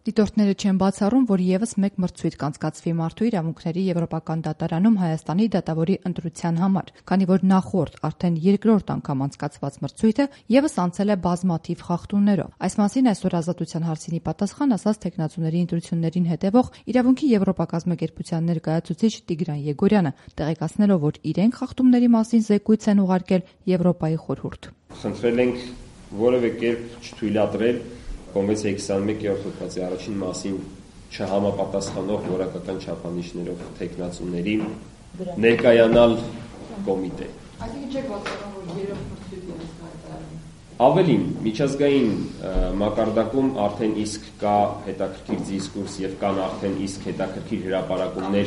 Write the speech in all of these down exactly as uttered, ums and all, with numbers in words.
Դիտորդները չեն բացառում, որ ևս մեկ մրցույթ կանցկացվի Մարդու իրավունքների Եվրոպական դատարանում Հայաստանի դատավորի ընտրության համար, քանի որ նախորդ, արդեն երկրորդ անգամ անցկացված մրցույթը ևս անցել է բազմաթիվ խախտումներով։ Այս մասին այսօր Ազատության հարցին պատասխան ասաց Թեկնածուների ընտրություններին հետևող Իրավունքի Եվրոպա կազմակերպության ներկայացուցիչ Տիգրան Եգորյանը, տեղեկացնելով, որ իրենք խախտումների մասին զեկույց են ուղարկել Եվրոպայի խորհուրդ։ Խնդրել ենք որևէ կերպ չթույլատրել Կոնվենցիայի քսանմեկերորդ հոդվածի առաջին մասին չհամապատասխանող որակական չափանիշներով թեկնածուների ներկայանալ կոմիտե։ Այսինքն չեք բացառում, որ երրորդ մրցույթը կայացվի։ Ավելին, միջազգային մակարդակում արդեն իսկ կա հետաքրքիր դիսկուրս եւ կան արդեն իսկ հետաքրքիր հրապարակումներ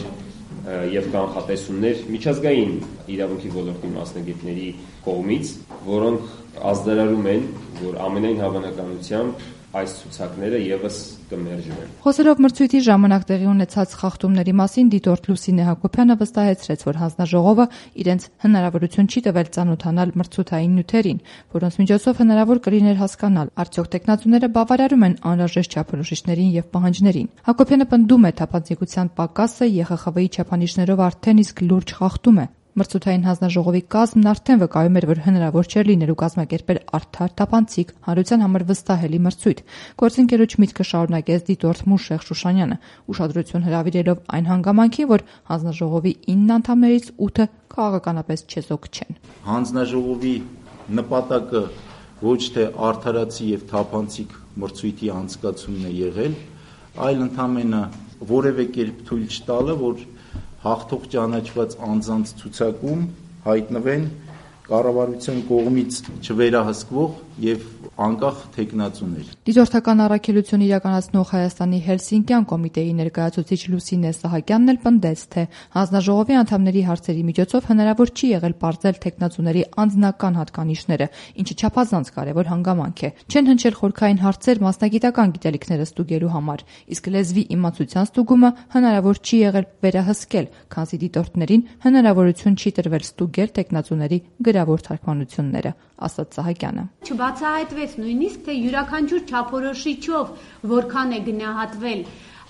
եւ կանխատեսումներ միջազգային իրավունքի ոլորտի մասնագետների կողմից, որոնք ազդարարում են, որ ամենայն հավանականությամբ այս ցուցակները եւս կմերժվեն։ Խոսելով մրցույթի ժամանակ տեղի ունեցած խախտումների մասին դիտորդ Լուսինե Հակոբյանը վստահեցրեց, որ հանձնաժողովը իրենց հնարավորություն չի տվել ծանոթանալ մրցութային նյութերին, որոնց միջոցով հնարավոր կլիներ հասկանալ, արդյոք տեխնատուները բավարարում են անհրաժեշտ չափորոշիչներին եւ պահանջներին։ Հակոբյանը պնդում է թափանցիկության պակասը Ե Խ Խ V-ի չափանիշներով արդեն իսկ լուրջ խախտում է։ Մրցութային հանձնաժողովի կազմն արդեն վկայում էր, որ հնարավոր չէր լինելու կազմակերպել արդար, թափանցիկ, հանրության համար վստահելի մրցույթ։ Գործընկերոջ միտքը շարունակեց դիտորդ Մուշեղ Շուշանյանը, ուշադրություն հրավիրելով այն հանգամանքին, որ հանձնաժողովի ինը անդամներից ութը քաղաքականապես չեզոք չեն։ Հանձնաժողովի նպատակը ոչ թե արդարացի եւ թափանցիկ մրցույթի անցկացումն է եղել, այլ ընդամենը որևէ կերպ թույլ չտալը, որ հաղթող ճանաչված անձանց ցուցակում հայտնվեն կառավարության կողմից չվերահսկվող եւ անկախ թեկնածուներ։ Դիտորդական առաքելություն իրականացնող Հայաստանի Հելսինկյան կոմիտեի ներկայացուցիչ Լուսինե Սահակյանն էլ պնդեց, թե հանձնաժողովի անդամների հարցերի միջոցով հնարավոր չի եղել պարզել թեկնածուների անձնական հատկանիշները, ինչը չափազանց կարևոր հանգամանք է։ Չեն հնչել խորքային հարցեր մասնագիտական գիտելիքները ստուգելու համար, իսկ լեզվի իմացության ստուգումը հնարավոր չի եղել վերահսկել, քանզի դիտորդներին հնարավորություն չի տրվել ստուգել թեկնածուների գրավոր թարգմանությունները, ասաց Սահակյանը։ Չբացահայտվեց նույնիսկ, թե յուրաքանչյուր չափորոշիչով որքան է գնահատվել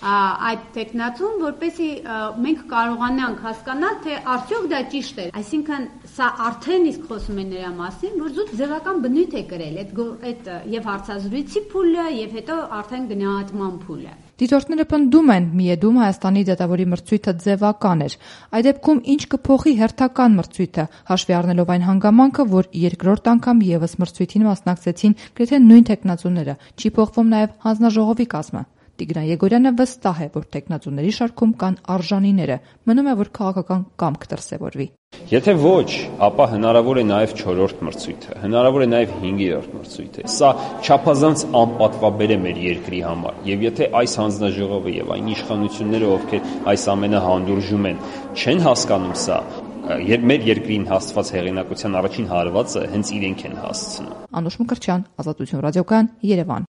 այդ տեխնացուն, որպեսզի մենք կարողանանք հասկանալ, թե արդյոք դա ճիշտ է։ Այսինքն սա արդեն իսկ խոսում է նրա մասին, որ զուտ ձևական բնույթ է կրել այդ այդ եւ հարցազրույցի փուլը եւ հետո արդեն գնահատման փուլը։ Դիտորդները պնդում են, միեդում Հայաստանի դատավորի մրցույթը ձևական էր։ Այդ դեպքում ինչ կփոխի հերթական մրցույթը, հաշվի առնելով այն հանգամանքը, որ երկրորդ անգամ եւս մրցույթին մասնակցեցին գրեթե նույն տեխնացուները, չի փոխվում նաեւ հանձնաժողովի կազմը։ Տիգրան Եգորյանը վստահ է, որ տեխնացուների շարքում կան արժանիները, մնում է, որ քաղաքական կամք դրսևորվի։ Եթե ոչ, ապա հնարավոր է նաև չորրորդ մրցույթը, հնարավոր է նաև հինգերորդ մրցույթը։ Սա չափազանց անպատվաբեր է մեր երկրի համար, եւ եթե այս հանձնաժողովը եւ այն իշխանությունները, ովքեր այս ամենը հանդուրժում են, չեն հասկանում սա, երբ մեր երկրին հասցված հեղինակության առաջին հարվածը հենց իրենք են հասցնում։ Անուշ Մկրտչյան, Ազատություն ռադիոկայան, Երևան։